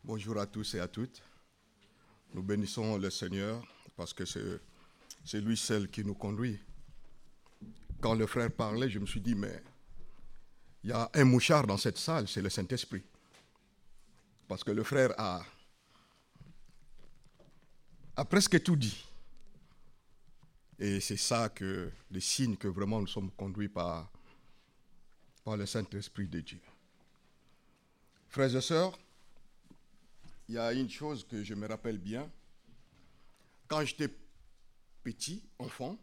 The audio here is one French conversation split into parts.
Bonjour à tous et à toutes. Nous bénissons le Seigneur parce que c'est lui seul qui nous conduit. Quand le frère parlait, je me suis dit, mais il y a un mouchard dans cette salle, c'est le Saint-Esprit. Parce que le frère a presque tout dit. Et c'est ça que les signes que vraiment nous sommes conduits par le Saint-Esprit de Dieu. Frères et sœurs, il y a une chose que je me rappelle bien. Quand j'étais petit, enfant,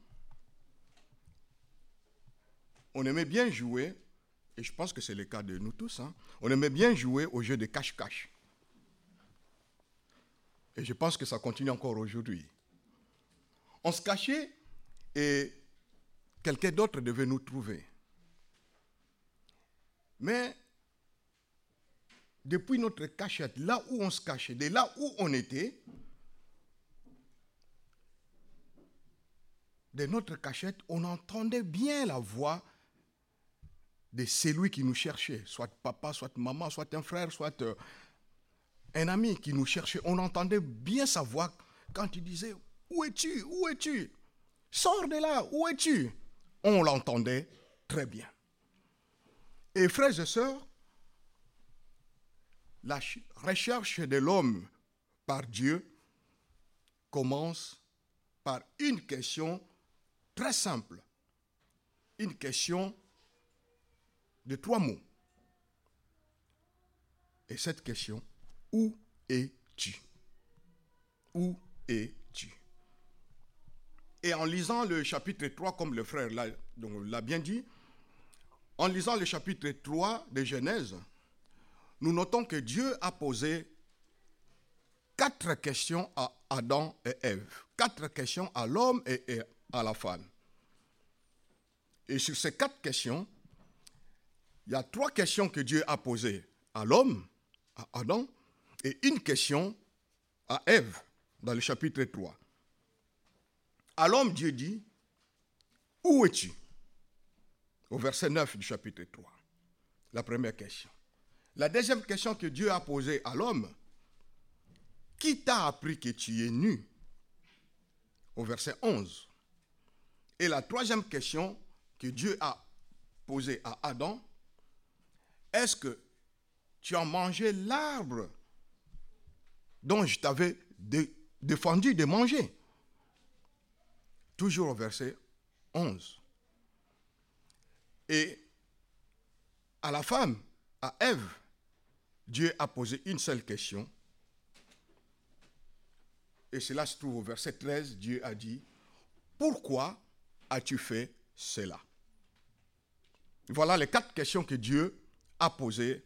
on aimait bien jouer, et je pense que c'est le cas de nous tous, on aimait bien jouer au jeu de cache-cache. Et je pense que ça continue encore aujourd'hui. On se cachait et quelqu'un d'autre devait nous trouver. Mais depuis notre cachette, là où on se cachait, de là où on était, de notre cachette, on entendait bien la voix de celui qui nous cherchait, soit papa, soit maman, soit un frère, soit un ami qui nous cherchait. On entendait bien sa voix quand il disait « Où es-tu? Où es-tu? Sors de là, où es-tu » On l'entendait très bien. Et frères et sœurs, la recherche de l'homme par Dieu commence par une question très simple. Une question de 3 mots. Et cette question, où es-tu? Où es-tu? Et en lisant le chapitre 3, comme le frère l'a bien dit, en lisant le chapitre 3 de Genèse, nous notons que Dieu a posé 4 questions à Adam et Ève. 4 questions à l'homme et à la femme. Et sur ces 4 questions, il y a 3 questions que Dieu a posées à l'homme, à Adam, et une question à Ève, dans le chapitre 3. À l'homme, Dieu dit, « Où es-tu » au verset 9 du chapitre 3. La première question. La deuxième question que Dieu a posée à l'homme, « Qui t'a appris que tu es nu » au verset 11. Et la troisième question que Dieu a posée à Adam, « Est-ce que tu as mangé l'arbre dont je t'avais défendu de manger » toujours au verset 11. Et à la femme, à Ève, Dieu a posé une seule question. Et cela se trouve au verset 13, Dieu a dit, « Pourquoi as-tu fait cela ?» Voilà les 4 questions que Dieu a posées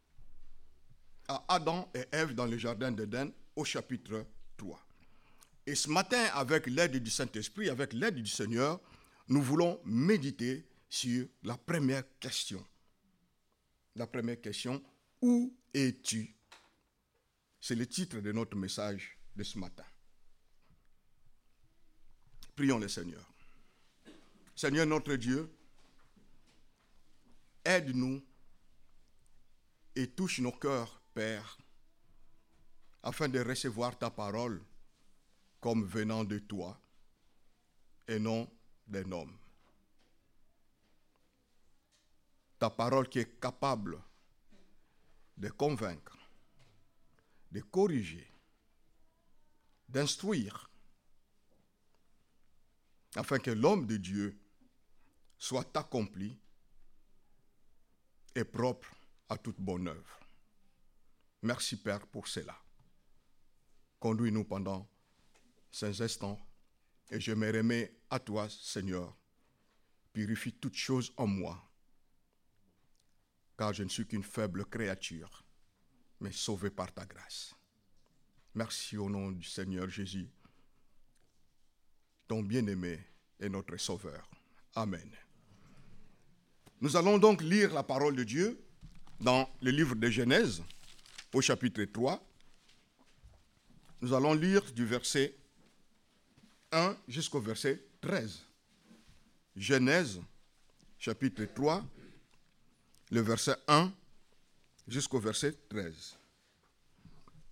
à Adam et Ève dans le jardin d'Éden au chapitre 3. Et ce matin, avec l'aide du Saint-Esprit, avec l'aide du Seigneur, nous voulons méditer sur la première question. La première question, où es-tu? C'est le titre de notre message de ce matin. Prions le Seigneur. Seigneur notre Dieu, aide-nous et touche nos cœurs, Père, afin de recevoir ta parole comme venant de toi et non d'un homme. Ta parole qui est capable de convaincre, de corriger, d'instruire, afin que l'homme de Dieu soit accompli et propre à toute bonne œuvre. Merci Père pour cela. Conduis-nous pendant ces instants et je me remets à toi, Seigneur. Purifie toutes choses en moi, car je ne suis qu'une faible créature, mais sauvée par ta grâce. Merci au nom du Seigneur Jésus, ton bien-aimé et notre Sauveur. Amen. Nous allons donc lire la parole de Dieu dans le livre de Genèse, au chapitre 3. Nous allons lire du verset 1 jusqu'au verset 13. Genèse, chapitre 3, le verset 1 jusqu'au verset 13.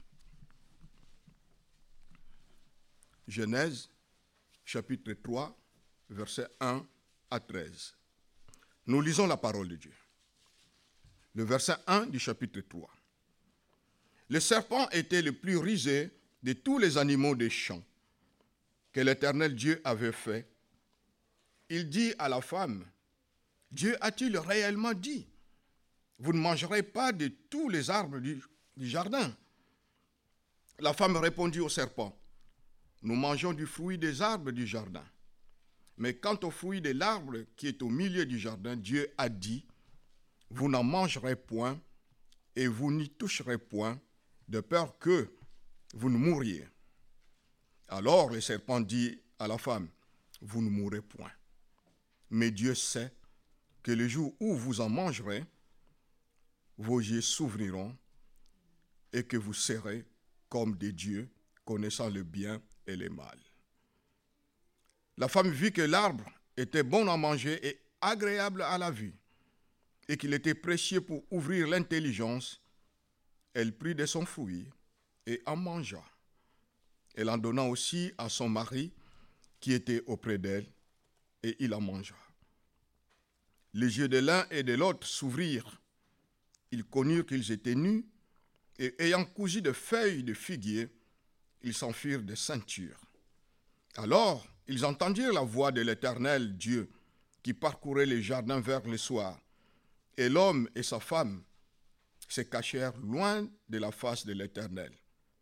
Genèse, chapitre 3, versets 1 à 13. Nous lisons la parole de Dieu. Le verset 1 du chapitre 3. Le serpent était le plus rusé de tous les animaux des champs que l'Éternel Dieu avait fait. Il dit à la femme, Dieu a-t-il réellement dit, vous ne mangerez pas de tous les arbres du jardin? La femme répondit au serpent, nous mangeons du fruit des arbres du jardin. Mais quant au fruit de l'arbre qui est au milieu du jardin, Dieu a dit, vous n'en mangerez point et vous n'y toucherez point, de peur que vous ne mouriez. Alors le serpent dit à la femme, vous ne mourrez point. Mais Dieu sait que le jour où vous en mangerez, vos yeux s'ouvriront et que vous serez comme des dieux, connaissant le bien et le mal. La femme vit que l'arbre était bon à manger et agréable à la vue, et qu'il était précieux pour ouvrir l'intelligence. Elle prit de son fruit et en mangea. Elle en donna aussi à son mari qui était auprès d'elle, et il en mangea. Les yeux de l'un et de l'autre s'ouvrirent. Ils connurent qu'ils étaient nus, et ayant cousu de feuilles de figuier, ils s'enfuirent de ceinture. Alors, ils entendirent la voix de l'Éternel Dieu qui parcourait les jardins vers le soir. Et l'homme et sa femme se cachèrent loin de la face de l'Éternel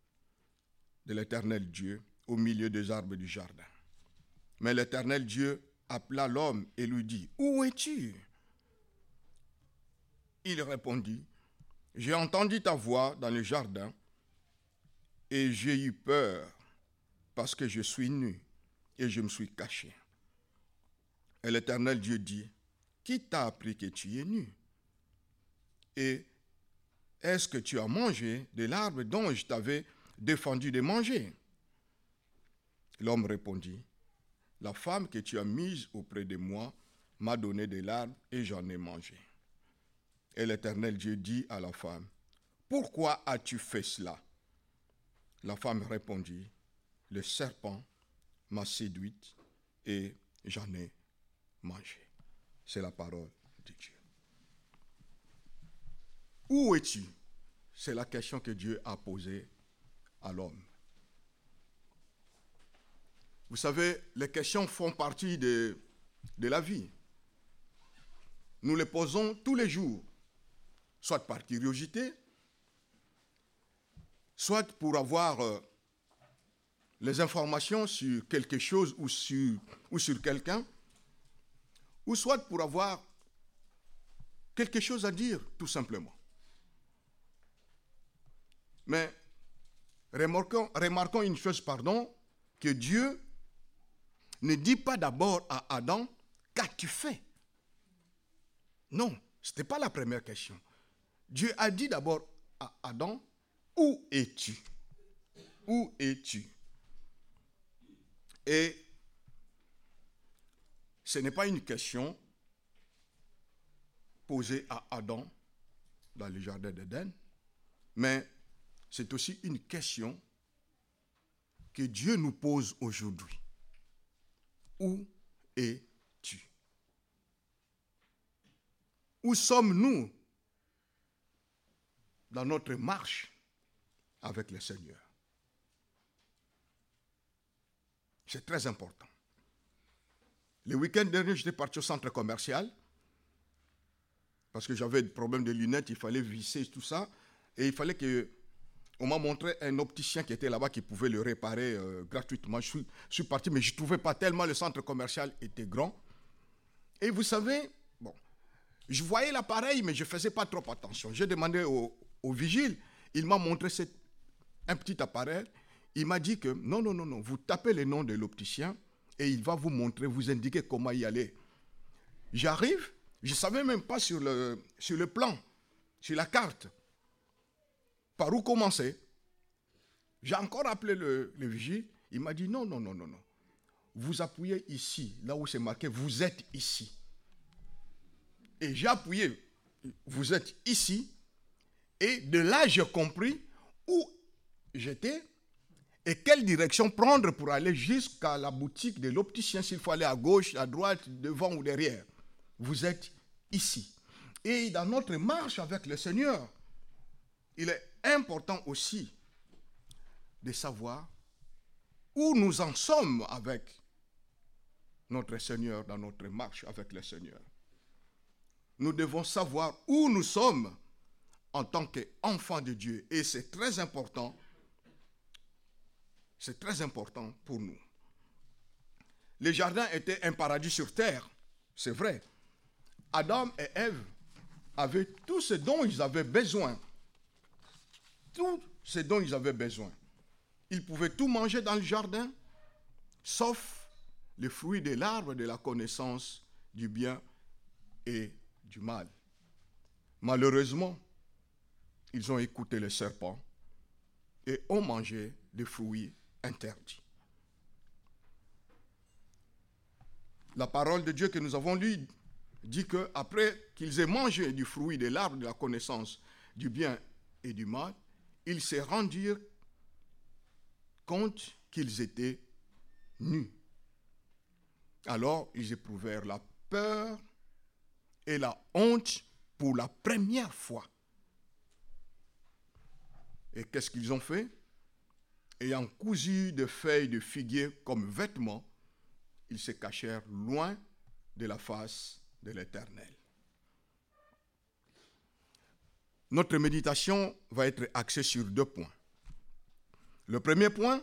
Dieu, au milieu des arbres du jardin. Mais l'Éternel Dieu appela l'homme et lui dit, « Où es-tu » Il répondit, « J'ai entendu ta voix dans le jardin et j'ai eu peur parce que je suis nu et je me suis caché. » Et l'Éternel Dieu dit, « Qui t'a appris que tu es nu? Et est-ce que tu as mangé de l'arbre dont je t'avais défendu de manger? » L'homme répondit, « La femme que tu as mise auprès de moi m'a donné de l'arbre et j'en ai mangé. » Et l'Éternel Dieu dit à la femme, « Pourquoi as-tu fait cela? » La femme répondit, « Le serpent m'a séduite et j'en ai mangé. » C'est la parole de Dieu. Où es-tu? C'est la question que Dieu a posée à l'homme. Vous savez, les questions font partie de la vie. Nous les posons tous les jours, soit par curiosité, soit pour avoir les informations sur quelque chose ou sur quelqu'un, ou soit pour avoir quelque chose à dire, tout simplement. Mais remarquons une chose, que Dieu ne dit pas d'abord à Adam, « Qu'as-tu fait ?» Non, ce n'était pas la première question. Dieu a dit d'abord à Adam, « Où es-tu » Où es-tu? Et ce n'est pas une question posée à Adam dans le jardin d'Éden, mais c'est aussi une question que Dieu nous pose aujourd'hui. Où es-tu? Où sommes-nous dans notre marche avec le Seigneur? C'est très important. Le week-end dernier, j'étais parti au centre commercial parce que j'avais des problèmes de lunettes, il fallait visser tout ça. Et il fallait que... On m'a montré un opticien qui était là-bas qui pouvait le réparer gratuitement. Je suis parti, mais je ne trouvais pas tellement le centre commercial était grand. Et vous savez, bon, je voyais l'appareil, mais je ne faisais pas trop attention. J'ai demandé au vigile, il m'a montré un petit appareil. Il m'a dit que non, vous tapez le nom de l'opticien et il va vous montrer, vous indiquer comment y aller. J'arrive, je ne savais même pas sur le plan, sur la carte, par où commencer. J'ai encore appelé le vigile, il m'a dit non. Vous appuyez ici, là où c'est marqué, vous êtes ici. Et j'ai appuyé, vous êtes ici, et de là j'ai compris où j'étais, Et quelle direction prendre pour aller jusqu'à la boutique de l'opticien, s'il faut aller à gauche, à droite, devant ou derrière. Vous êtes ici. Et dans notre marche avec le Seigneur, il est important aussi de savoir où nous en sommes avec notre Seigneur, dans notre marche avec le Seigneur. Nous devons savoir où nous sommes en tant qu'enfants de Dieu. Et c'est très important. C'est très important pour nous. Le jardin était un paradis sur terre, c'est vrai. Adam et Ève avaient tout ce dont ils avaient besoin. Tout ce dont ils avaient besoin. Ils pouvaient tout manger dans le jardin, sauf les fruits de l'arbre de la connaissance du bien et du mal. Malheureusement, ils ont écouté le serpent et ont mangé des fruits interdits. La parole de Dieu que nous avons lue dit qu'après qu'ils aient mangé du fruit de l'arbre de la connaissance du bien et du mal, ils se rendirent compte qu'ils étaient nus. Alors, ils éprouvèrent la peur et la honte pour la première fois. Et qu'est-ce qu'ils ont fait? Ayant cousu de feuilles de figuier comme vêtements, ils se cachèrent loin de la face de l'Éternel. Notre méditation va être axée sur 2 points. Le premier point,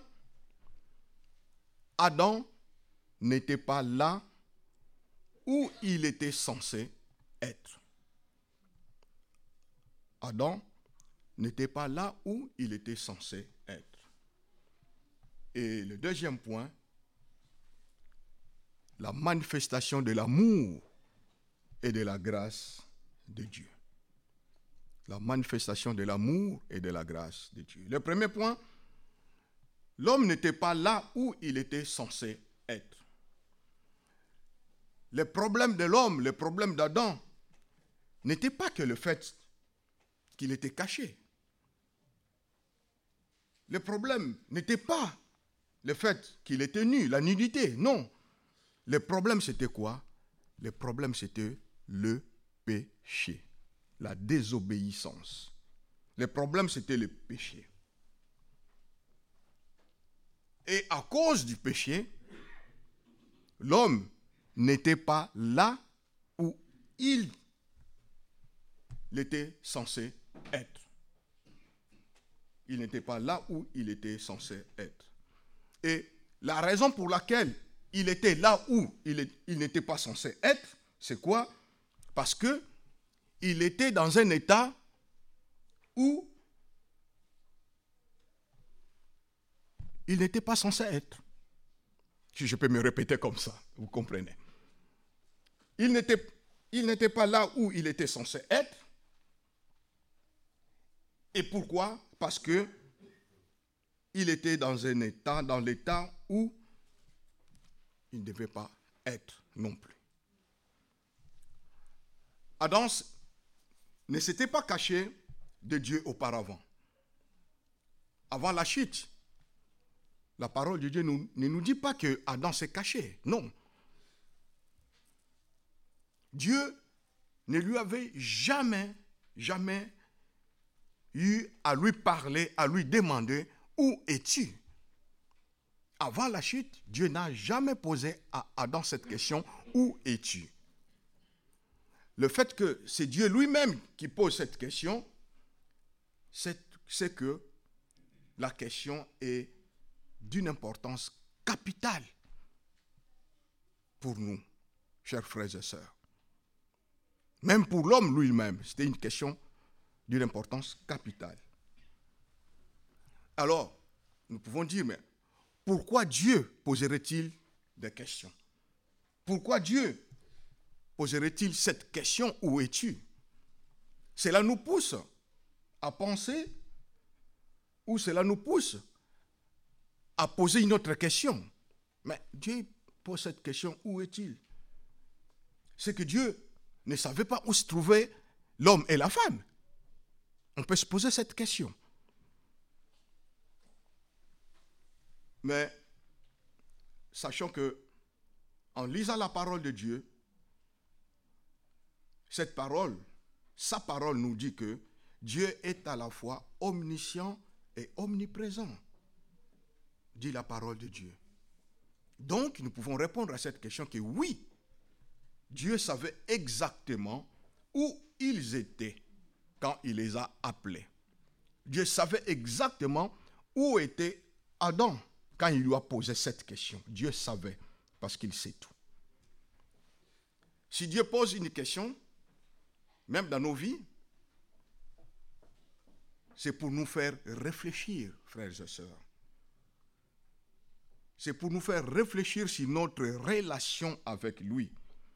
Adam n'était pas là où il était censé être. Adam n'était pas là où il était censé être. Et le deuxième point, la manifestation de l'amour et de la grâce de Dieu. La manifestation de l'amour et de la grâce de Dieu. Le premier point, l'homme n'était pas là où il était censé être. Le problème de l'homme, le problème d'Adam, n'était pas que le fait qu'il était caché. Le problème n'était pas le fait qu'il était nu, la nudité, non. Le problème c'était quoi? Le problème c'était le péché, la désobéissance. Le problème c'était le péché. Et à cause du péché, l'homme n'était pas là où il était censé être. Il n'était pas là où il était censé être. Et la raison pour laquelle il était là où il n'était pas censé être, c'est quoi? Parce que il était dans un état où il n'était pas censé être. Si je peux me répéter comme ça, vous comprenez. Il n'était pas là où il était censé être. Et pourquoi? Parce que il était dans l'état où il ne devait pas être non plus. Adam ne s'était pas caché de Dieu auparavant. Avant la chute, la parole de Dieu ne nous dit pas que Adam s'est caché. Non. Dieu ne lui avait jamais eu à lui parler, à lui demander « Où es-tu » ? Avant la chute, Dieu n'a jamais posé à Adam cette question « Où es-tu » ? Le fait que c'est Dieu lui-même qui pose cette question, c'est que la question est d'une importance capitale pour nous, chers frères et sœurs. Même pour l'homme lui-même, c'était une question d'une importance capitale. Alors, nous pouvons dire, mais pourquoi Dieu poserait-il des questions? Pourquoi Dieu poserait-il cette question, où es-tu? Cela nous pousse à penser, ou cela nous pousse à poser une autre question. Mais Dieu pose cette question, où est-il? C'est que Dieu ne savait pas où se trouvaient l'homme et la femme. On peut se poser cette question. Mais sachant que, en lisant la parole de Dieu, cette parole, sa parole nous dit que Dieu est à la fois omniscient et omniprésent, dit la parole de Dieu. Donc, nous pouvons répondre à cette question que oui, Dieu savait exactement où ils étaient quand il les a appelés. Dieu savait exactement où était Adam quand il lui a posé cette question. Dieu savait parce qu'il sait tout. Si Dieu pose une question, même dans nos vies, c'est pour nous faire réfléchir, frères et sœurs. C'est pour nous faire réfléchir sur notre relation avec lui.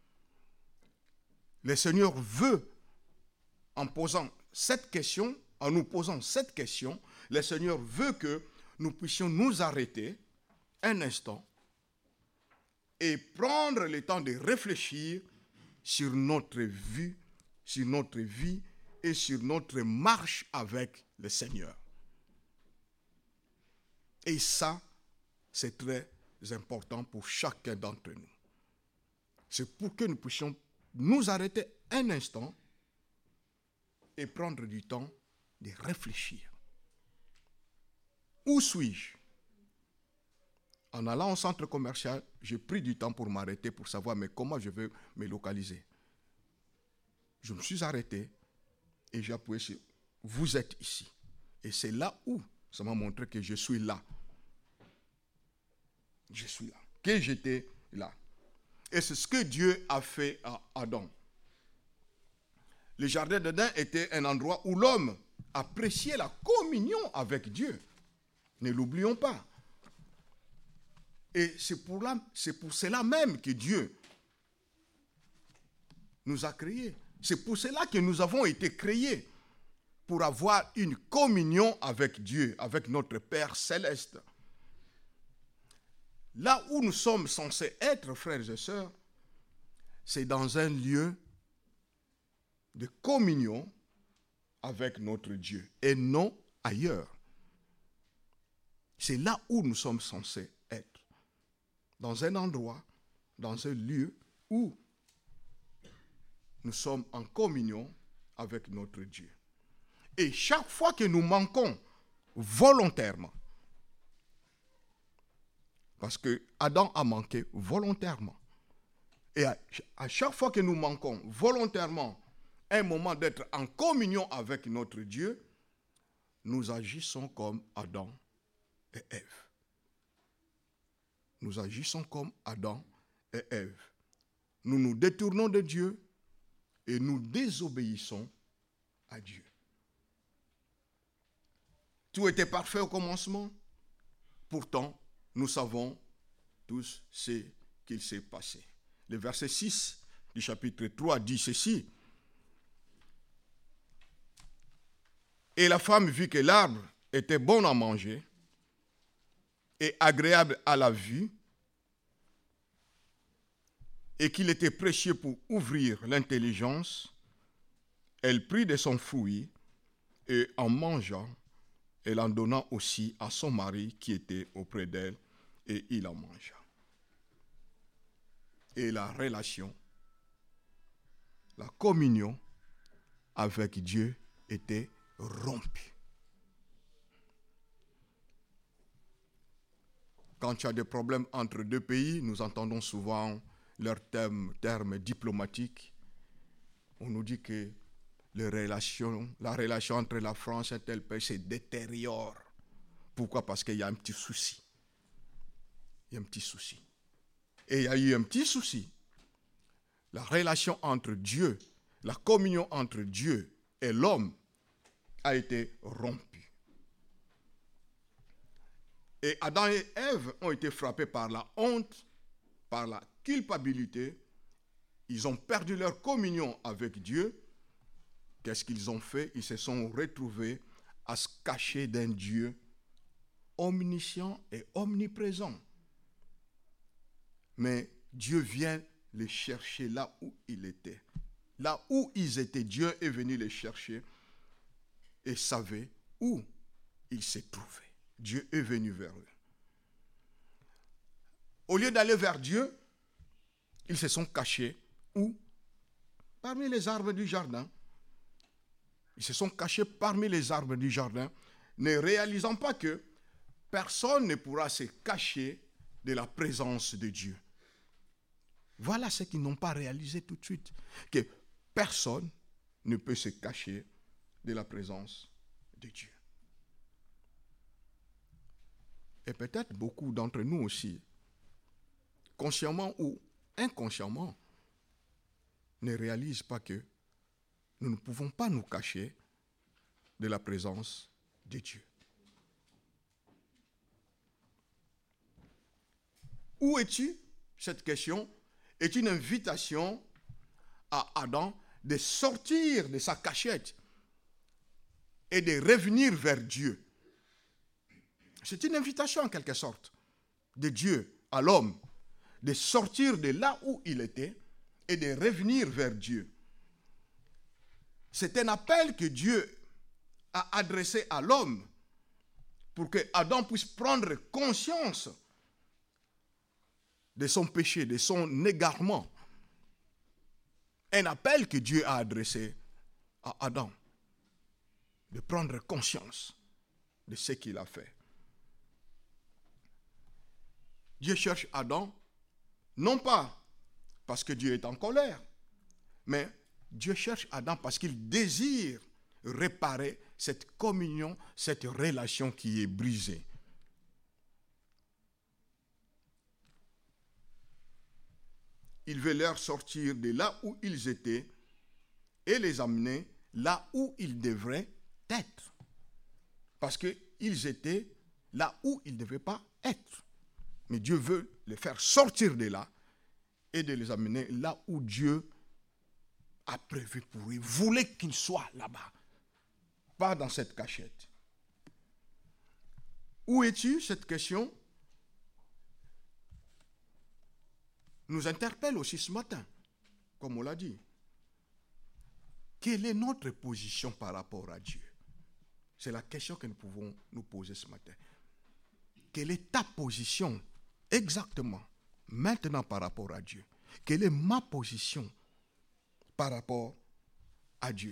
Le Seigneur veut, en posant cette question, en nous posant cette question, le Seigneur veut que nous puissions nous arrêter un instant et prendre le temps de réfléchir sur notre vie et sur notre marche avec le Seigneur. Et ça, c'est très important pour chacun d'entre nous. C'est pour que nous puissions nous arrêter un instant et prendre du temps de réfléchir. Où suis-je? En allant au centre commercial, j'ai pris du temps pour m'arrêter, pour savoir mais comment je vais me localiser. Je me suis arrêté et j'ai appuyé sur « Vous êtes ici ». Et c'est là où ça m'a montré que je suis là. Je suis là. Que j'étais là. Et c'est ce que Dieu a fait à Adam. Le jardin d'Éden était un endroit où l'homme appréciait la communion avec Dieu. Ne l'oublions pas. Et c'est pour cela même que Dieu nous a créés. C'est pour cela que nous avons été créés. Pour avoir une communion avec Dieu, avec notre Père céleste. Là où nous sommes censés être, frères et sœurs, c'est dans un lieu de communion avec notre Dieu et non ailleurs. C'est là où nous sommes censés être. Dans un endroit, dans un lieu où nous sommes en communion avec notre Dieu. Et chaque fois que nous manquons volontairement, parce que Adam a manqué volontairement, et à chaque fois que nous manquons volontairement un moment d'être en communion avec notre Dieu, nous agissons comme Adam et Ève. Nous agissons comme Adam et Ève. Nous nous détournons de Dieu et nous désobéissons à Dieu. Tout était parfait au commencement. Pourtant, nous savons tous ce qu'il s'est passé. Le verset 6 du chapitre 3 dit ceci. Et la femme vit que l'arbre était bon à manger et agréable à la vue et qu'il était précieux pour ouvrir l'intelligence. Elle prit de son fruit et en mangeant, elle en donna aussi à son mari qui était auprès d'elle, et il en mangea. Et la relation, la communion avec Dieu était rompue. Quand il y a des problèmes entre deux pays, nous entendons souvent leurs termes diplomatiques. On nous dit que la relation entre la France et tel pays se détériore. Pourquoi? Parce qu'il y a un petit souci. Il y a un petit souci. Et il y a eu un petit souci. La relation entre Dieu, la communion entre Dieu et l'homme a été rompue. Et Adam et Ève ont été frappés par la honte, par la culpabilité. Ils ont perdu leur communion avec Dieu. Qu'est-ce qu'ils ont fait? Ils se sont retrouvés à se cacher d'un Dieu omniscient et omniprésent. Mais Dieu vient les chercher là où ils étaient. Là où ils étaient, Dieu est venu les chercher et savait où ils se trouvaient. Dieu est venu vers eux. Au lieu d'aller vers Dieu, ils se sont cachés. Où? Parmi les arbres du jardin. Ils se sont cachés parmi les arbres du jardin, ne réalisant pas que personne ne pourra se cacher de la présence de Dieu. Voilà ce qu'ils n'ont pas réalisé tout de suite. Que personne ne peut se cacher de la présence de Dieu. Et peut-être beaucoup d'entre nous aussi, consciemment ou inconsciemment, ne réalisent pas que nous ne pouvons pas nous cacher de la présence de Dieu. Où es-tu? Cette question est une invitation à Adam de sortir de sa cachette et de revenir vers Dieu. C'est une invitation en quelque sorte de Dieu à l'homme de sortir de là où il était et de revenir vers Dieu. C'est un appel que Dieu a adressé à l'homme pour que Adam puisse prendre conscience de son péché, de son égarement. Un appel que Dieu a adressé à Adam, de prendre conscience de ce qu'il a fait. Dieu cherche Adam, non pas parce que Dieu est en colère, mais Dieu cherche Adam parce qu'il désire réparer cette communion, cette relation qui est brisée. Il veut leur sortir de là où ils étaient et les amener là où ils devraient être. Parce qu'ils étaient là où ils ne devaient pas être. Mais Dieu veut les faire sortir de là et de les amener là où Dieu a prévu pour eux. Il voulait qu'ils soient là-bas, pas dans cette cachette. Où es-tu? Cette question nous interpelle aussi ce matin, comme on l'a dit. Quelle est notre position par rapport à Dieu? C'est la question que nous pouvons nous poser ce matin. Quelle est ta position exactement maintenant par rapport à Dieu? Quelle est ma position par rapport à Dieu?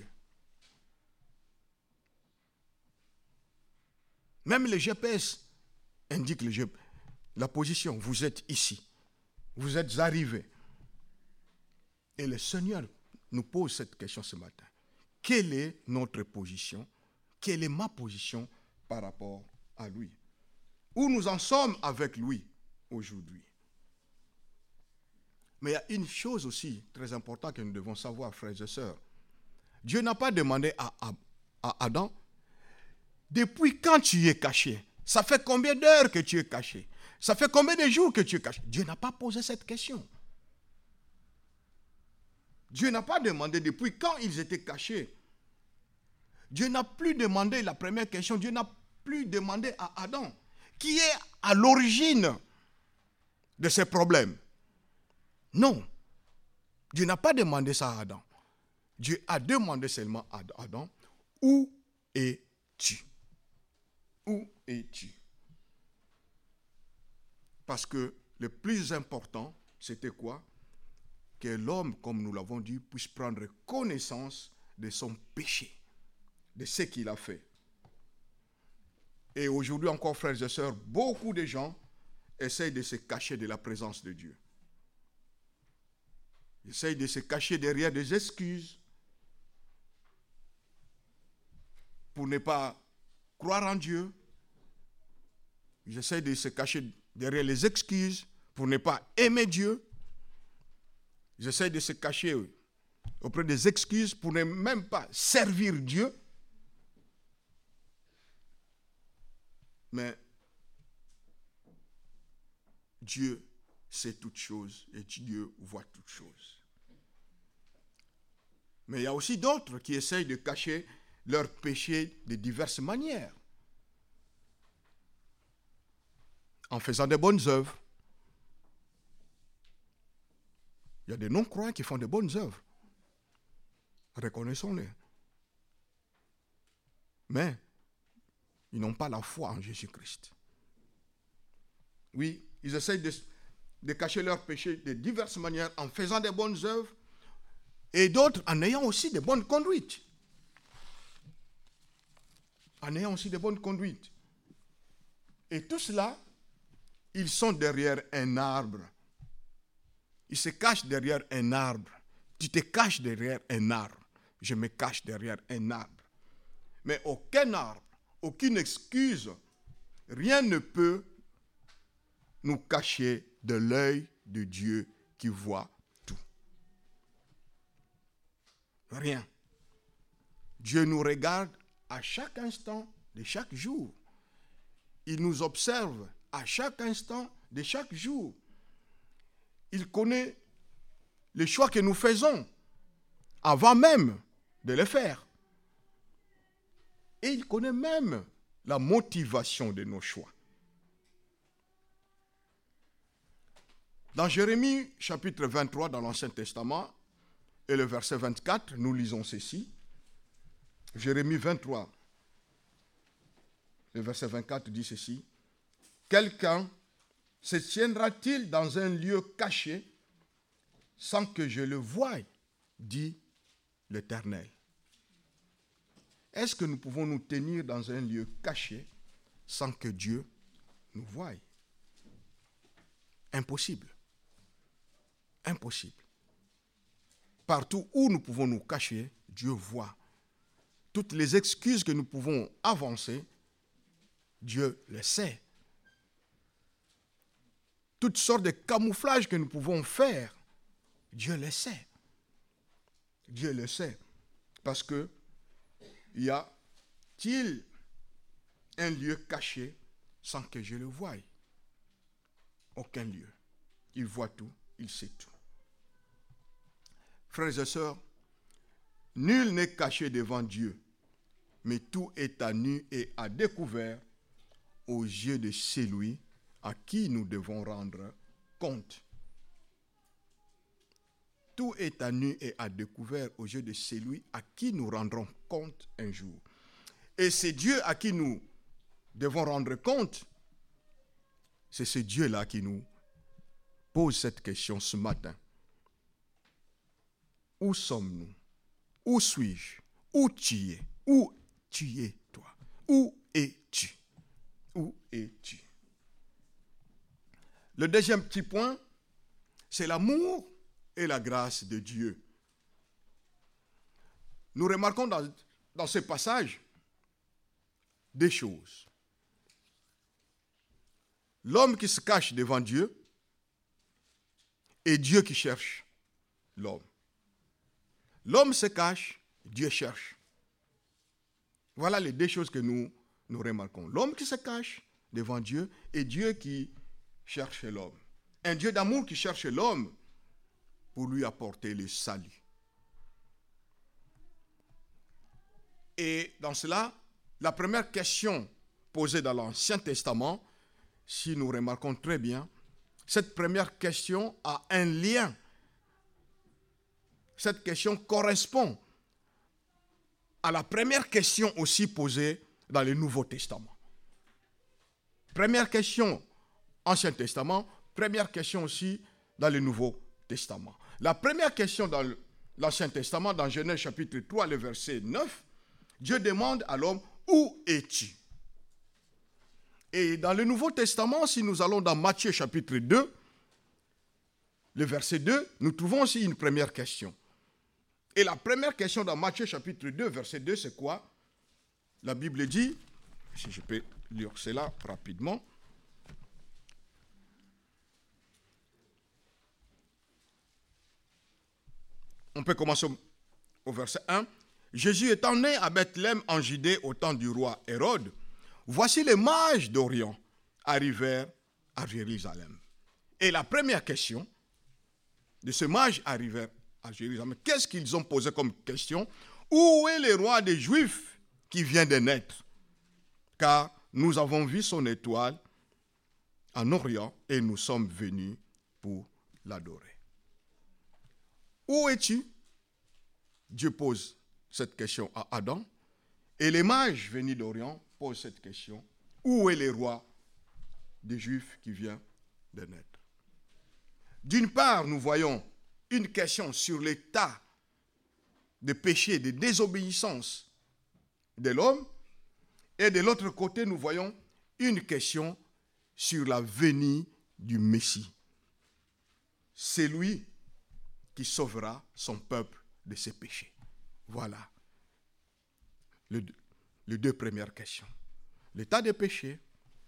Même le GPS indique la position. Vous êtes ici. Vous êtes arrivés. Et le Seigneur nous pose cette question ce matin. Quelle est notre position? Quelle est ma position par rapport à lui? Où nous en sommes avec lui aujourd'hui? Mais il y a une chose aussi très importante que nous devons savoir, frères et sœurs. Dieu n'a pas demandé à Adam, depuis quand tu es caché? Ça fait combien d'heures que tu es caché? Ça fait combien de jours que tu es caché? Dieu n'a pas posé cette question. Dieu n'a pas demandé depuis quand ils étaient cachés. Dieu n'a plus demandé la première question. Dieu n'a plus demandé à Adam qui est à l'origine de ces problèmes. Non. Dieu n'a pas demandé ça à Adam. Dieu a demandé seulement à Adam, où es-tu? Où es-tu? Parce que le plus important, c'était quoi? Que l'homme, comme nous l'avons dit, puisse prendre connaissance de son péché, de ce qu'il a fait. Et aujourd'hui encore, frères et sœurs, beaucoup de gens essayent de se cacher de la présence de Dieu. Ils essayent de se cacher derrière des excuses pour ne pas croire en Dieu. Ils essayent de se cacher derrière les excuses pour ne pas aimer Dieu. Ils essayent de se cacher auprès des excuses pour ne même pas servir Dieu. Mais Dieu sait toutes choses et Dieu voit toutes choses. Mais il y a aussi d'autres qui essayent de cacher leurs péchés de diverses manières. En faisant de bonnes œuvres. Il y a des non-croyants qui font de bonnes œuvres. Reconnaissons-les. Mais ils n'ont pas la foi en Jésus-Christ. Oui, ils essayent de cacher leurs péchés de diverses manières en faisant des bonnes œuvres et d'autres en ayant aussi de bonnes conduites. En ayant aussi de bonnes conduites. Et tout cela, ils sont derrière un arbre. Ils se cachent derrière un arbre. Tu te caches derrière un arbre. Je me cache derrière un arbre. Mais aucun arbre, aucune excuse, rien ne peut nous cacher de l'œil de Dieu qui voit tout. Rien. Dieu nous regarde à chaque instant de chaque jour. Il nous observe à chaque instant de chaque jour. Il connaît les choix que nous faisons avant même de les faire. Et il connaît même la motivation de nos choix. Dans Jérémie chapitre 23 dans l'Ancien Testament et le verset 24, nous lisons ceci. Jérémie 23, le verset 24 dit ceci. Quelqu'un se tiendra-t-il dans un lieu caché sans que je le voie, dit l'Éternel. Est-ce que nous pouvons nous tenir dans un lieu caché sans que Dieu nous voie? Impossible. Impossible. Partout où nous pouvons nous cacher, Dieu voit. Toutes les excuses que nous pouvons avancer, Dieu le sait. Toutes sortes de camouflages que nous pouvons faire, Dieu le sait. Dieu le sait. Parce que y a-t-il un lieu caché sans que je le voie? Aucun lieu. Il voit tout, il sait tout. Frères et sœurs, nul n'est caché devant Dieu, mais tout est à nu et à découvert aux yeux de celui à qui nous devons rendre compte. Tout est à nu et à découvert aux yeux de celui à qui nous rendrons compte un jour. Et c'est Dieu à qui nous devons rendre compte. C'est ce Dieu-là qui nous pose cette question ce matin. Où sommes-nous? Où suis-je? Où tu es? Où tu es, toi? Où es-tu? Où es-tu? Le deuxième petit point, c'est l'amour et la grâce de Dieu. Nous remarquons dans ce passage des choses. L'homme qui se cache devant Dieu et Dieu qui cherche l'homme. L'homme se cache, Dieu cherche. Voilà les deux choses que nous remarquons. L'homme qui se cache devant Dieu et Dieu qui cherche l'homme. Un Dieu d'amour qui cherche l'homme pour lui apporter le salut. Et dans cela, la première question posée dans l'Ancien Testament, si nous remarquons très bien, cette première question a un lien. Cette question correspond à la première question aussi posée dans le Nouveau Testament. Première question, Ancien Testament, première question aussi dans le Nouveau Testament. La première question dans l'Ancien Testament, dans Genèse chapitre 3, le verset 9, Dieu demande à l'homme, où es-tu? Et dans le Nouveau Testament, si nous allons dans Matthieu chapitre 2, le verset 2, nous trouvons aussi une première question. Et la première question dans Matthieu chapitre 2, verset 2, c'est quoi? La Bible dit, si je peux lire cela rapidement, on peut commencer au verset 1. Jésus étant né à Bethléem en Judée au temps du roi Hérode, voici les mages d'Orient arrivèrent à Jérusalem. Et la première question de ces mages arrivèrent à Jérusalem, qu'est-ce qu'ils ont posé comme question? Où est le roi des Juifs qui vient de naître? Car nous avons vu son étoile en Orient et nous sommes venus pour l'adorer. Où es-tu? Dieu pose cette question à Adam. Et les mages venus d'Orient posent cette question. Où est le roi des Juifs qui vient de naître? d'une part, nous voyons une question sur l'état de péché, de désobéissance de l'homme, et de l'autre côté, nous voyons une question sur la venue du Messie. C'est lui qui sauvera son peuple de ses péchés. Voilà les deux premières questions. L'état des péchés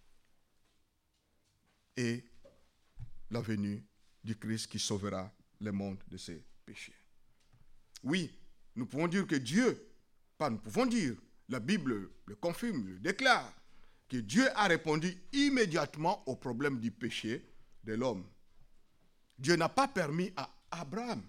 et la venue du Christ qui sauvera le monde de ses péchés. Oui, nous pouvons dire que Dieu, la Bible le confirme, le déclare, que Dieu a répondu immédiatement au problème du péché de l'homme. Dieu n'a pas permis à Abraham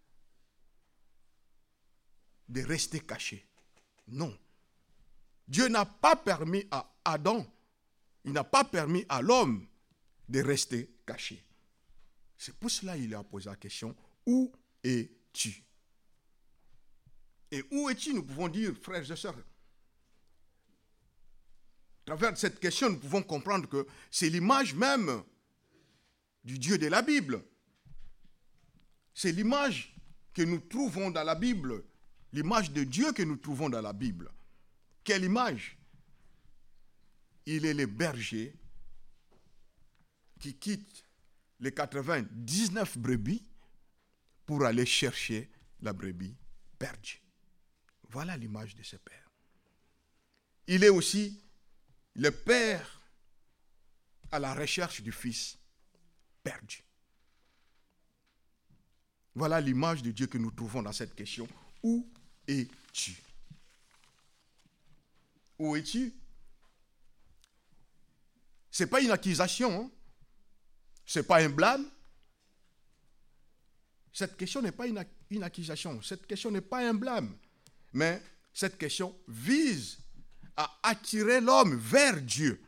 de rester caché. Non. Dieu n'a pas permis à Adam, il n'a pas permis à l'homme de rester caché. C'est pour cela qu'il a posé la question, où es-tu? Et où es-tu, nous pouvons dire, frères et sœurs. À travers cette question, nous pouvons comprendre que c'est l'image même du Dieu de la Bible. C'est l'image que nous trouvons dans la Bible, l'image de Dieu que nous trouvons dans la Bible. Quelle image? Il est le berger qui quitte les 99 brebis pour aller chercher la brebis perdue. Voilà l'image de ce Père. Il est aussi le Père à la recherche du Fils perdu. Voilà l'image de Dieu que nous trouvons dans cette question. Où es-tu? Où es-tu? Ce n'est pas une accusation, hein? Ce n'est pas un blâme. Cette question n'est pas une accusation, cette question n'est pas un blâme, mais cette question vise à attirer l'homme vers Dieu.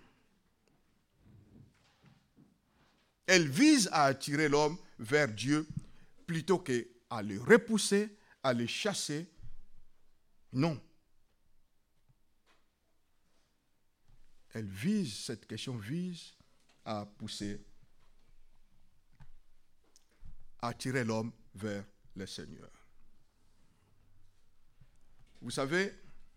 Elle vise à attirer l'homme vers Dieu plutôt qu'à le repousser, à le chasser. Non. Cette question vise à pousser, à attirer l'homme vers le Seigneur. Vous savez,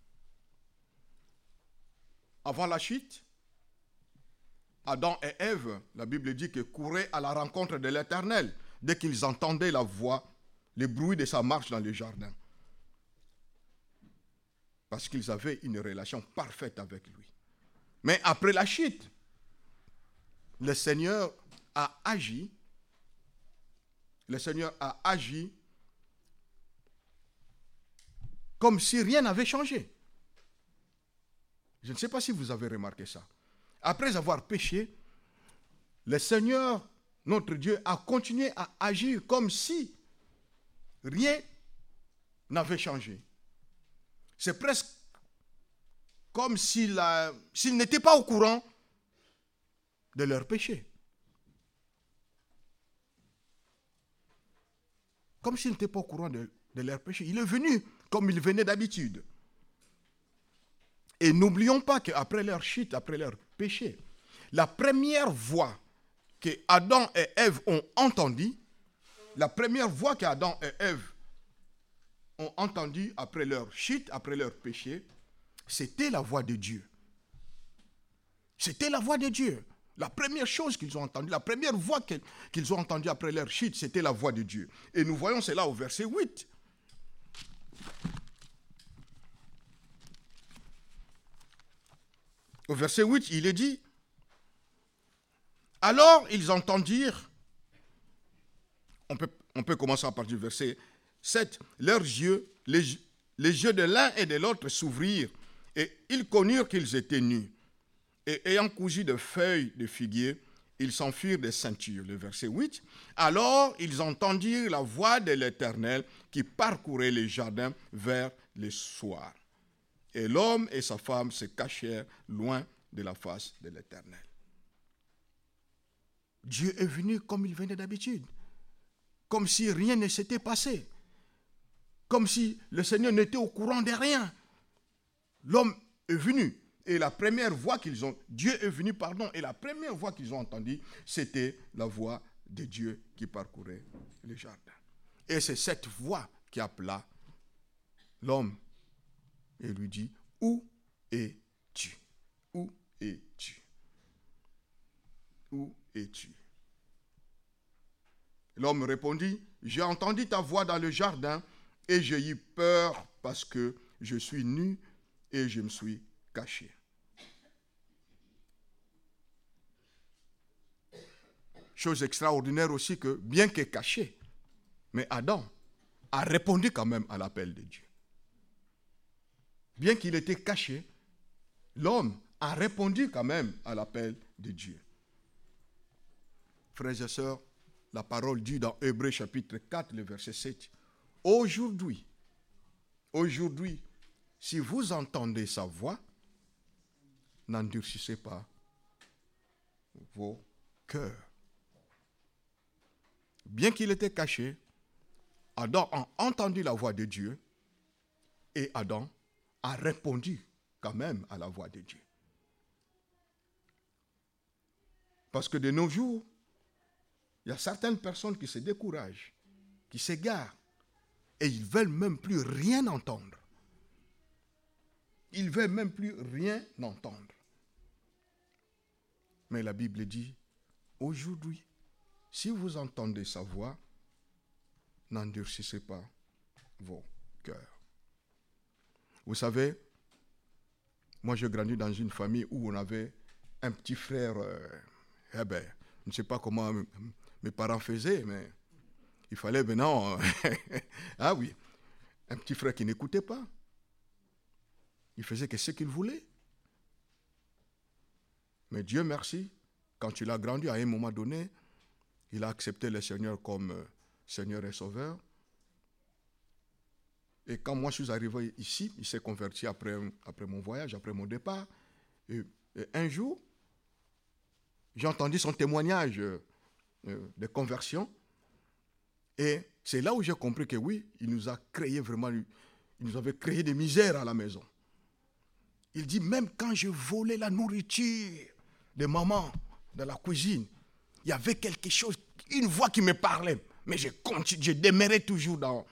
avant la chute, Adam et Ève, la Bible dit que couraient à la rencontre de l'Éternel dès qu'ils entendaient la voix, le bruit de sa marche dans le jardin. Parce qu'ils avaient une relation parfaite avec lui. Mais après la chute, le Seigneur a agi. Le Seigneur a agi comme si rien n'avait changé. Je ne sais pas si vous avez remarqué ça. Après avoir péché, le Seigneur, notre Dieu, a continué à agir comme si rien n'avait changé. C'est presque comme s'il n'était pas au courant de leur péché. Comme s'il n'était pas au courant de leur péché. Il est venu comme il venait d'habitude. Et n'oublions pas qu'après leur chute, après leur péché, la première voix que Adam et Ève ont entendue, la première voix qu'Adam et Ève ont entendue après leur chute, après leur péché, c'était la voix de Dieu. C'était la voix de Dieu. La première chose qu'ils ont entendue, la première voix qu'ils ont entendue après leur chute, c'était la voix de Dieu. Et nous voyons cela au verset 8. Au verset 8, il est dit, alors ils entendirent, on peut commencer à partir du verset 7, leurs yeux, les yeux de l'un et de l'autre s'ouvrirent, et ils connurent qu'ils étaient nus. Et ayant cousu de feuilles de figuier, ils s'enfuirent des ceintures. Le verset 8. Alors ils entendirent la voix de l'Éternel qui parcourait les jardins vers le soir. Et l'homme et sa femme se cachèrent loin de la face de l'Éternel. Dieu est venu comme il venait d'habitude. Comme si rien ne s'était passé. Comme si le Seigneur n'était au courant de rien. L'homme est venu. Et la première voix qu'ils ont, Dieu est venu, et la première voix qu'ils ont entendue, c'était la voix de Dieu qui parcourait le jardin. Et c'est cette voix qui appela l'homme et lui dit, où es-tu? Où es-tu? Où es-tu? L'homme répondit, j'ai entendu ta voix dans le jardin et j'ai eu peur parce que je suis nu et je me suis caché. Chose extraordinaire aussi que, bien que caché, mais Adam a répondu quand même à l'appel de Dieu. Bien qu'il était caché, l'homme a répondu quand même à l'appel de Dieu. Frères et sœurs, la parole dit dans Hébreux chapitre 4, le verset 7, Aujourd'hui, si vous entendez sa voix, n'endurcissez pas vos cœurs. Bien qu'il était caché, Adam a entendu la voix de Dieu et Adam a répondu quand même à la voix de Dieu. Parce que de nos jours, il y a certaines personnes qui se découragent, qui s'égarent, et ils ne veulent même plus rien entendre. Ils ne veulent même plus rien entendre. Mais la Bible dit, aujourd'hui, si vous entendez sa voix, n'endurcissez pas vos cœurs. Vous savez, moi j'ai grandi dans une famille où on avait un petit frère, je ne sais pas comment mes parents faisaient, mais il fallait maintenant, ah oui, un petit frère qui n'écoutait pas. Il faisait que ce qu'il voulait. Mais Dieu merci, quand il a grandi à un moment donné, il a accepté le Seigneur comme Seigneur et Sauveur. Et quand moi je suis arrivé ici, il s'est converti après mon voyage, après mon départ. Et un jour, j'ai entendu son témoignage de conversion. Et c'est là où j'ai compris que oui, il nous a créé vraiment, il nous avait créé des misères à la maison. Il dit, même quand je volais la nourriture de maman dans la cuisine, il y avait quelque chose, une voix qui me parlait. Mais je demeurais toujours dans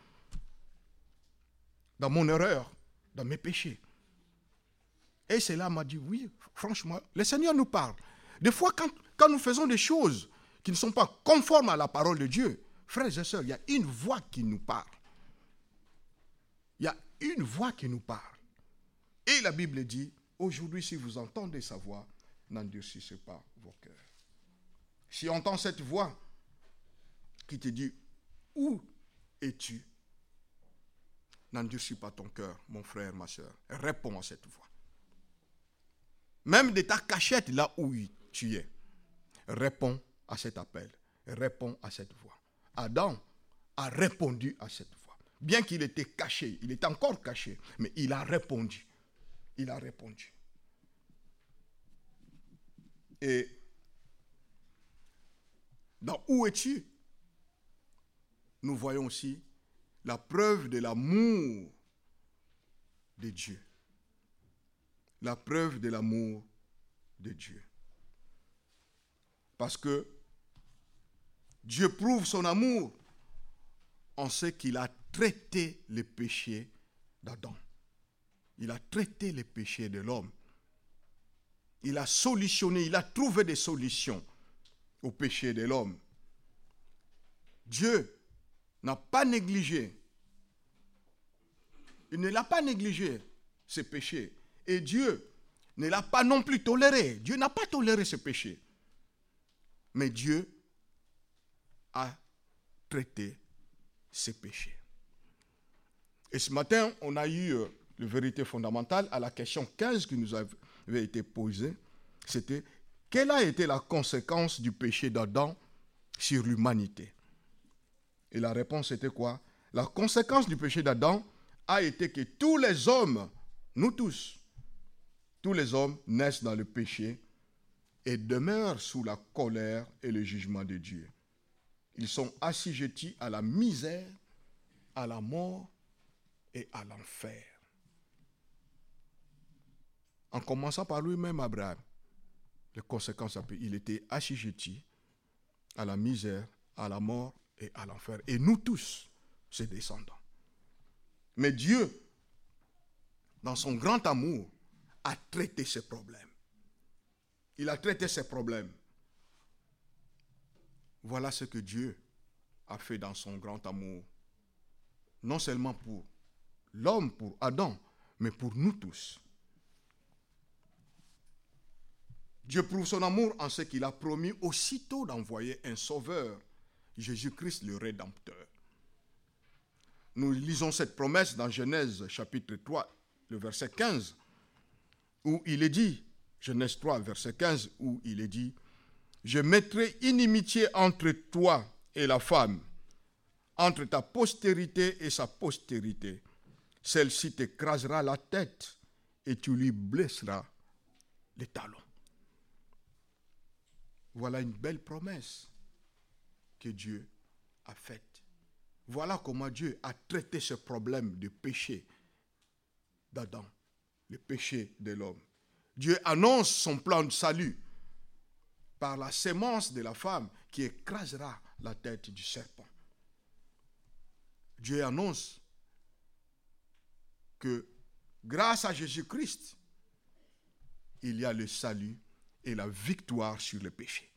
mon erreur, dans mes péchés. Et cela m'a dit, oui, franchement, le Seigneur nous parle. Des fois, quand nous faisons des choses qui ne sont pas conformes à la parole de Dieu, frères et sœurs, il y a une voix qui nous parle. Il y a une voix qui nous parle. Et la Bible dit, aujourd'hui, si vous entendez sa voix, n'endurcissez pas vos cœurs. Si on entend cette voix qui te dit, où es-tu? N'endurcis pas ton cœur, mon frère, ma soeur. Réponds à cette voix. Même de ta cachette, là où tu es, réponds à cet appel. Réponds à cette voix. Adam a répondu à cette voix. Bien qu'il était caché, il est encore caché, mais il a répondu. Il a répondu. Et dans où es-tu? Nous voyons aussi la preuve de l'amour de Dieu. La preuve de l'amour de Dieu. Parce que Dieu prouve son amour en ce qu'il a traité les péchés d'Adam. Il a traité les péchés de l'homme. Il a solutionné, il a trouvé des solutions aux péchés de l'homme. Dieu n'a pas négligé. Il ne l'a pas négligé, ses péchés. Et Dieu ne l'a pas non plus toléré. Dieu n'a pas toléré ses péchés. Mais Dieu a traité ses péchés. Et ce matin, on a eu la vérité fondamentale à la question 15 qui nous avait été posée. C'était, quelle a été la conséquence du péché d'Adam sur l'humanité? Et la réponse était quoi? La conséquence du péché d'Adam a été que tous les hommes, nous tous les hommes naissent dans le péché et demeurent sous la colère et le jugement de Dieu. Ils sont assujettis à la misère, à la mort et à l'enfer. En commençant par lui-même, Abraham, les conséquences, il était assujetti à la misère, à la mort et à l'enfer. Et nous tous, ses descendants. Mais Dieu, dans son grand amour, a traité ces problèmes. Il a traité ces problèmes. Voilà ce que Dieu a fait dans son grand amour. Non seulement pour l'homme, pour Adam, mais pour nous tous. Dieu prouve son amour en ce qu'il a promis aussitôt d'envoyer un sauveur, Jésus-Christ le Rédempteur. Nous lisons cette promesse dans Genèse chapitre 3, le verset 15, où il est dit, Genèse 3, verset 15, où il est dit, « Je mettrai inimitié entre toi et la femme, entre ta postérité et sa postérité. Celle-ci t'écrasera la tête et tu lui blesseras les talons. » Voilà une belle promesse que Dieu a faite. Voilà comment Dieu a traité ce problème de péché d'Adam, le péché de l'homme. Dieu annonce son plan de salut par la sémence de la femme qui écrasera la tête du serpent. Dieu annonce que grâce à Jésus-Christ, il y a le salut et la victoire sur le péché.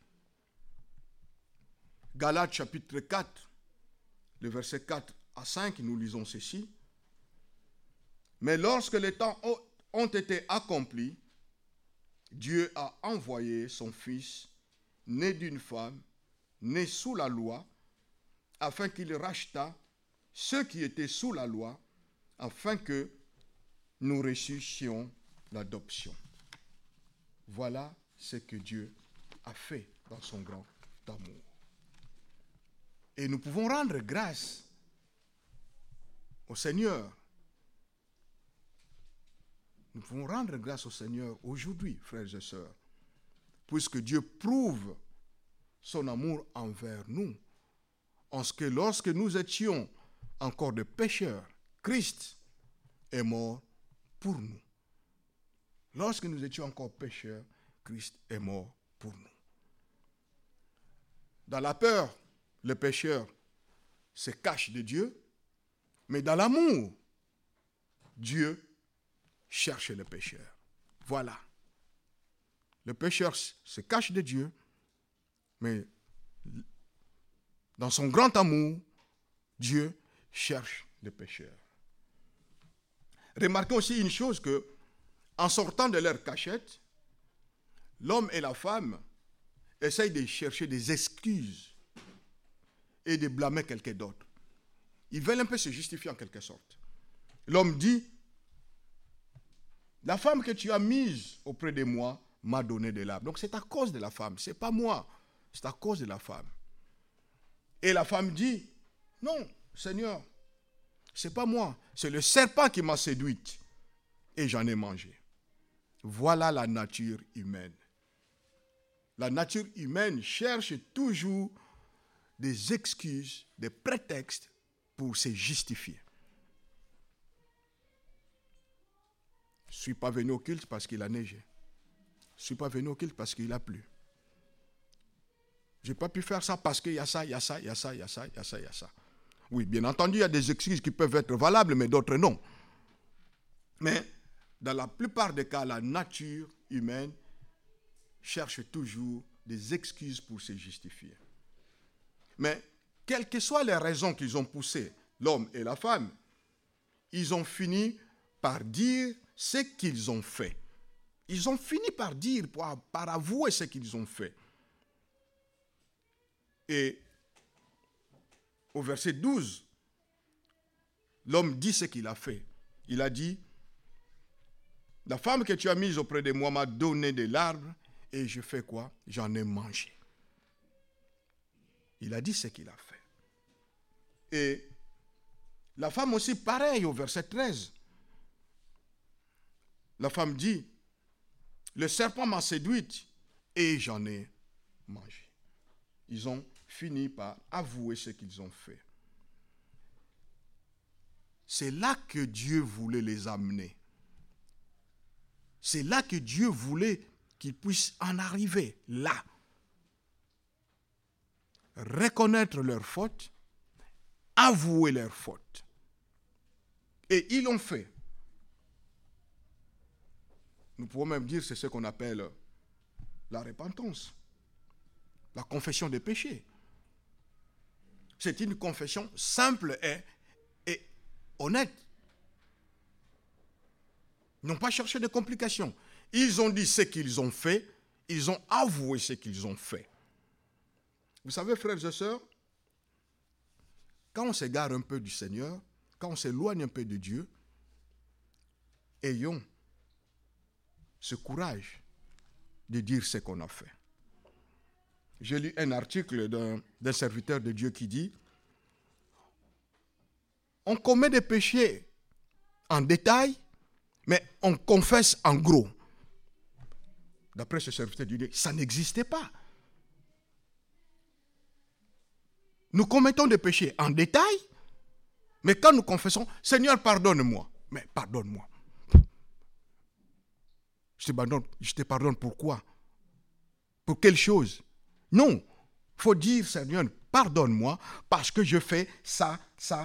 Galates chapitre 4, le verset 4 à 5, nous lisons ceci. « Mais lorsque les temps ont été accomplis, Dieu a envoyé son Fils, né d'une femme, né sous la loi, afin qu'il rachetât ceux qui étaient sous la loi, afin que nous reçussions l'adoption. » Voilà ce que Dieu a fait dans son grand amour. Et nous pouvons rendre grâce au Seigneur. Nous pouvons rendre grâce au Seigneur aujourd'hui, frères et sœurs, puisque Dieu prouve son amour envers nous, en ce que lorsque nous étions encore des pécheurs, Christ est mort pour nous. Lorsque nous étions encore pécheurs, Christ est mort pour nous. Dans la peur, le pécheur se cache de Dieu, mais dans l'amour, Dieu cherche le pécheur. Voilà. Le pécheur se cache de Dieu, mais dans son grand amour, Dieu cherche le pécheur. Remarquez aussi une chose que, en sortant de leur cachette, l'homme et la femme essayent de chercher des excuses et de blâmer quelqu'un d'autre. Ils veulent un peu se justifier en quelque sorte. L'homme dit, la femme que tu as mise auprès de moi m'a donné de l'arbre. Donc c'est à cause de la femme, ce n'est pas moi, c'est à cause de la femme. Et la femme dit, non, Seigneur, ce n'est pas moi, c'est le serpent qui m'a séduite et j'en ai mangé. Voilà la nature humaine. La nature humaine cherche toujours des excuses, des prétextes pour se justifier. Je ne suis pas venu au culte parce qu'il a neigé. Je ne suis pas venu au culte parce qu'il a plu. Je n'ai pas pu faire ça parce qu'il y a ça, il y a ça, il y a ça, il y a ça, il y a ça, il y a ça. Oui, bien entendu, il y a des excuses qui peuvent être valables, mais d'autres non. Mais dans la plupart des cas, la nature humaine cherche toujours des excuses pour se justifier. Mais quelles que soient les raisons qu'ils ont poussé l'homme et la femme, ils ont fini par dire ce qu'ils ont fait. Ils ont fini par dire, par avouer ce qu'ils ont fait. Et au verset 12, l'homme dit ce qu'il a fait. Il a dit, la femme que tu as mise auprès de moi m'a donné de l'arbre et je fais quoi? J'en ai mangé. Il a dit ce qu'il a fait. Et la femme aussi, pareil, au verset 13. La femme dit, le serpent m'a séduite et j'en ai mangé. Ils ont fini par avouer ce qu'ils ont fait. C'est là que Dieu voulait les amener. C'est là que Dieu voulait qu'ils puissent en arriver, là. reconnaître leurs fautes, avouer leurs fautes. Et ils l'ont fait. Nous pouvons même dire que c'est ce qu'on appelle la repentance, la confession des péchés. C'est une confession simple et honnête. Ils n'ont pas cherché de complications. Ils ont dit ce qu'ils ont fait, ils ont avoué ce qu'ils ont fait. Vous savez, frères et sœurs, quand on s'égare un peu du Seigneur, quand on s'éloigne un peu de Dieu, ayons ce courage de dire ce qu'on a fait. J'ai lu un article d'un serviteur de Dieu qui dit « On commet des péchés en détail, mais on confesse en gros. » D'après ce serviteur de Dieu, ça n'existait pas. Nous commettons des péchés en détail, mais quand nous confessons, « Seigneur, pardonne-moi. » Mais pardonne-moi. Je te pardonne pourquoi? Pour quelle chose? Non. Il faut dire, Seigneur, pardonne-moi parce que je fais ça.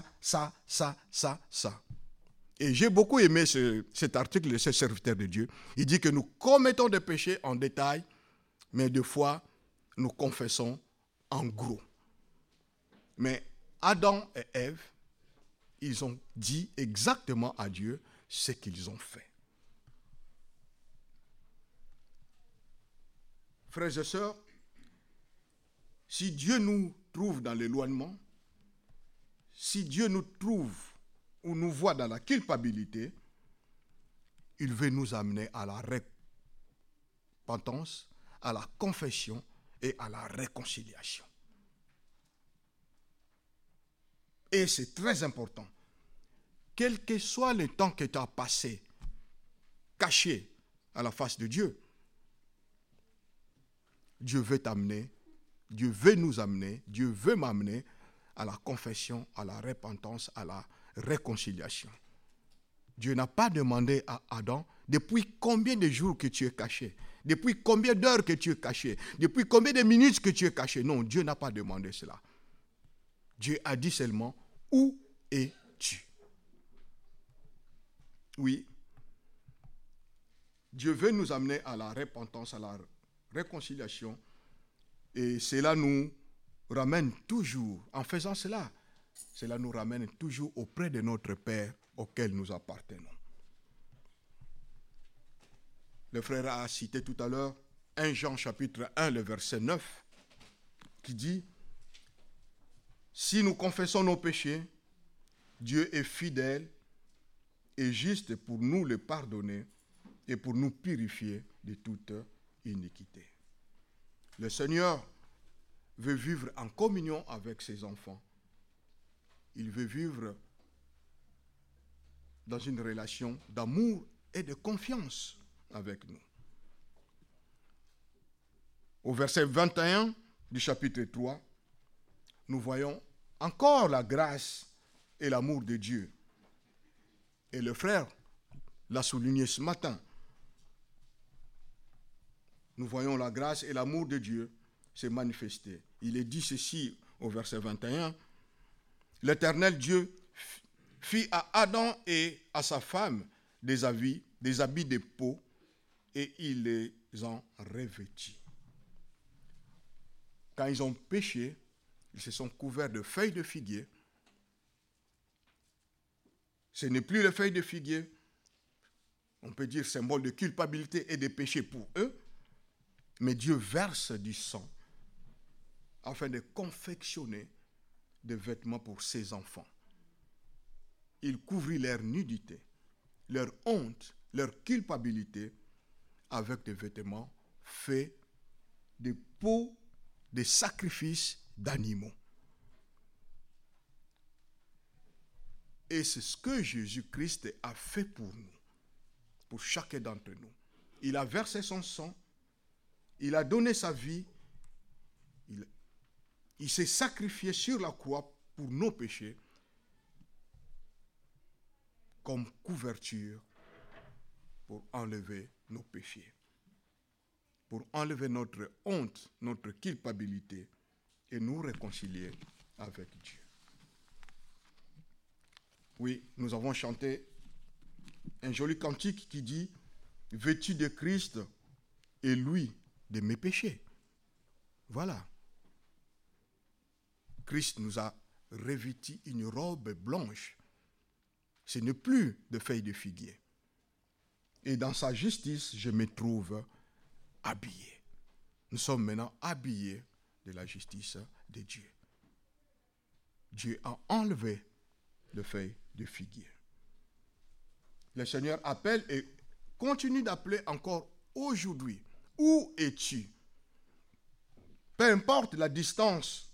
Et j'ai beaucoup aimé cet article de ce serviteur de Dieu. Il dit que nous commettons des péchés en détail, mais des fois, nous confessons en gros. Mais Adam et Ève, ils ont dit exactement à Dieu ce qu'ils ont fait. Frères et sœurs, si Dieu nous trouve dans l'éloignement, si Dieu nous trouve ou nous voit dans la culpabilité, il veut nous amener à la repentance, à la confession et à la réconciliation. Et c'est très important. Quel que soit le temps que tu as passé, caché à la face de Dieu, Dieu veut t'amener, Dieu veut nous amener, Dieu veut m'amener à la confession, à la repentance, à la réconciliation. Dieu n'a pas demandé à Adam depuis combien de jours que tu es caché, depuis combien d'heures que tu es caché, depuis combien de minutes que tu es caché. Non, Dieu n'a pas demandé cela. Dieu a dit seulement, où es-tu? Oui, Dieu veut nous amener à la repentance, à la réconciliation, et cela nous ramène toujours, en faisant cela, cela nous ramène toujours auprès de notre Père auquel nous appartenons. Le frère a cité tout à l'heure 1 Jean chapitre 1, le verset 9, qui dit « Si nous confessons nos péchés, Dieu est fidèle et juste pour nous les pardonner et pour nous purifier de toute iniquité. » Le Seigneur veut vivre en communion avec ses enfants. Il veut vivre dans une relation d'amour et de confiance avec nous. Au verset 21 du chapitre 3, nous voyons encore la grâce et l'amour de Dieu. Et le frère l'a souligné ce matin. Nous voyons la grâce et l'amour de Dieu se manifester. Il est dit ceci au verset 21. L'Éternel Dieu fit à Adam et à sa femme des habits de peau et il les en revêtit. Quand ils ont péché, ils se sont couverts de feuilles de figuier. Ce n'est plus les feuilles de figuier, on peut dire symbole de culpabilité et de péché pour eux, mais Dieu verse du sang afin de confectionner des vêtements pour ses enfants. Il couvrit leur nudité, leur honte, leur culpabilité avec des vêtements faits de peaux de sacrifices d'animaux. Et c'est ce que Jésus-Christ a fait pour nous, pour chacun d'entre nous. Il a versé son sang, il a donné sa vie, il s'est sacrifié sur la croix pour nos péchés, comme couverture pour enlever nos péchés, pour enlever notre honte, notre culpabilité et nous réconcilier avec Dieu. Oui, nous avons chanté un joli cantique qui dit « Vêtu de Christ et lui de mes péchés ». Voilà. Christ nous a revêti une robe blanche. Ce n'est plus de feuilles de figuier. Et dans sa justice, je me trouve habillé. Nous sommes maintenant habillés de la justice de Dieu. Dieu a enlevé les feuilles de figuier. Le Seigneur appelle et continue d'appeler encore aujourd'hui. Où es-tu? Peu importe la distance,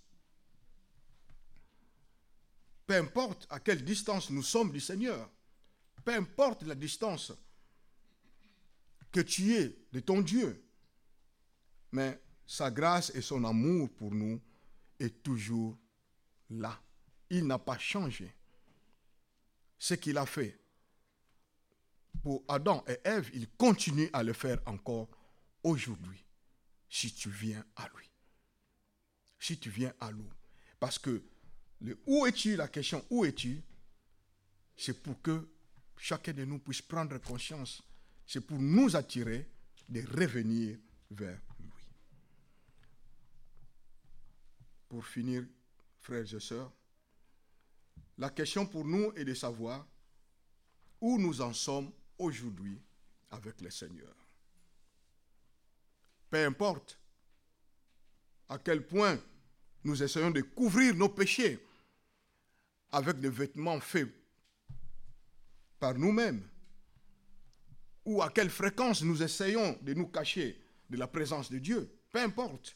peu importe à quelle distance nous sommes du Seigneur, peu importe la distance que tu es de ton Dieu, mais sa grâce et son amour pour nous est toujours là. Il n'a pas changé. Ce qu'il a fait pour Adam et Ève, il continue à le faire encore aujourd'hui, si tu viens à lui. Si tu viens à lui. Parce que le où es-tu, la question où es-tu, c'est pour que chacun de nous puisse prendre conscience. C'est pour nous attirer de revenir vers lui. Pour finir, frères et sœurs, la question pour nous est de savoir où nous en sommes aujourd'hui avec le Seigneur. Peu importe à quel point nous essayons de couvrir nos péchés avec des vêtements faits par nous-mêmes, ou à quelle fréquence nous essayons de nous cacher de la présence de Dieu, peu importe.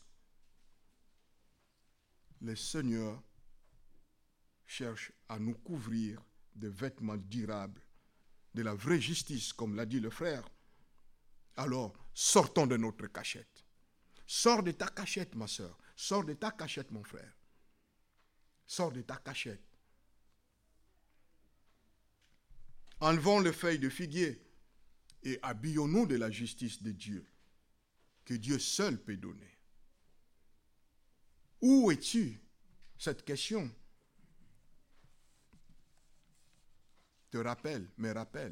Le Seigneur cherche à nous couvrir de vêtements durables, de la vraie justice, comme l'a dit le frère. Alors, sortons de notre cachette. Sors de ta cachette, ma soeur. Sors de ta cachette, mon frère. Sors de ta cachette. Enlevons les feuilles de figuier et habillons-nous de la justice de Dieu, que Dieu seul peut donner. Où es-tu? Cette question te rappelle, me rappelle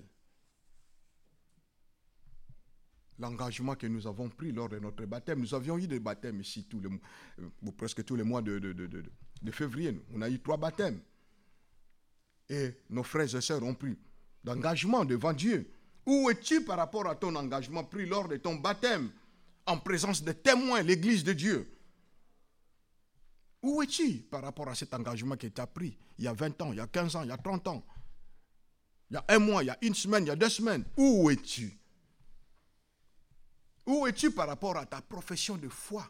l'engagement que nous avons pris lors de notre baptême. Nous avions eu des baptêmes ici presque tous les mois de février. On a eu 3 baptêmes. Et nos frères et sœurs ont pris d'engagement devant Dieu. Où es-tu par rapport à ton engagement pris lors de ton baptême en présence de témoins, l'Église de Dieu? Où es-tu par rapport à cet engagement que tu as pris il y a 20 ans, il y a 15 ans, il y a 30 ans, il y a 1 mois, il y a 1 semaine, il y a 2 semaines? Où es-tu? Où es-tu par rapport à ta profession de foi?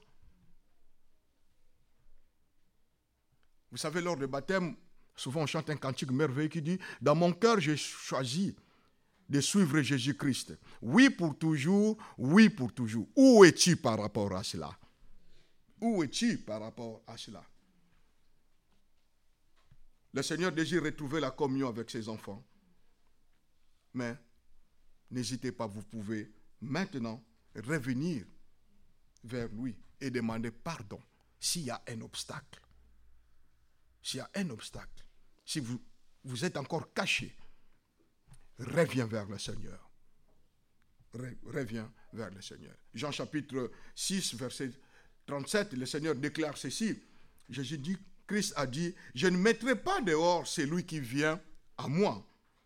Vous savez, lors du baptême, souvent on chante un cantique merveilleux qui dit « Dans mon cœur, j'ai choisi de suivre Jésus-Christ. Oui pour toujours, oui pour toujours. » Où es-tu par rapport à cela? Où es-tu par rapport à cela? Le Seigneur désire retrouver la communion avec ses enfants. Mais n'hésitez pas, vous pouvez maintenant revenir vers lui et demander pardon s'il y a un obstacle. S'il y a un obstacle, si vous êtes encore caché, reviens vers le Seigneur. Reviens vers le Seigneur. Jean chapitre 6, verset 37, le Seigneur déclare ceci. Jésus dit, Christ a dit, je ne mettrai pas dehors celui qui vient à moi.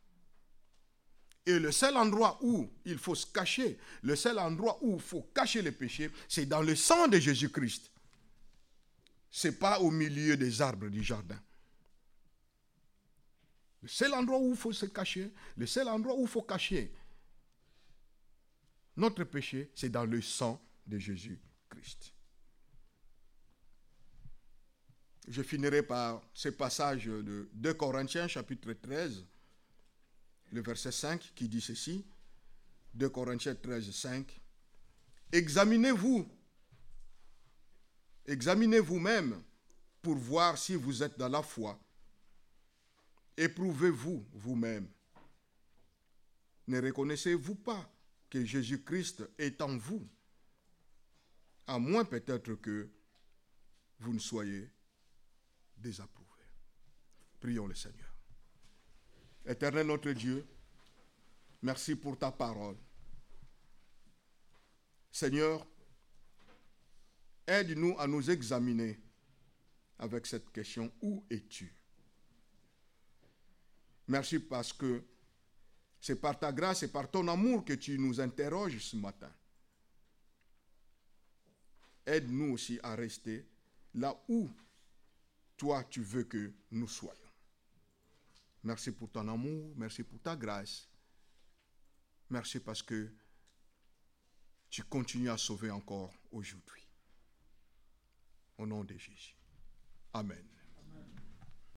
Et le seul endroit où il faut se cacher, le seul endroit où il faut cacher les péchés, c'est dans le sang de Jésus-Christ. Ce n'est pas au milieu des arbres du jardin. Le seul endroit où il faut se cacher, le seul endroit où il faut cacher notre péché, c'est dans le sang de Jésus-Christ. Je finirai par ce passage de 2 Corinthiens, chapitre 13, le verset 5, qui dit ceci. 2 Corinthiens 13, 5. Examinez-vous. Examinez vous-même pour voir si vous êtes dans la foi. Éprouvez-vous vous-même. Ne reconnaissez-vous pas que Jésus-Christ est en vous? À moins peut-être que vous ne soyez désapprouvés. Prions le Seigneur. Éternel notre Dieu, merci pour ta parole. Seigneur, aide-nous à nous examiner avec cette question, où es-tu? Merci parce que c'est par ta grâce et par ton amour que tu nous interroges ce matin. Aide-nous aussi à rester là où toi tu veux que nous soyons. Merci pour ton amour, merci pour ta grâce. Merci parce que tu continues à sauver encore aujourd'hui. Au nom de Jésus. Amen.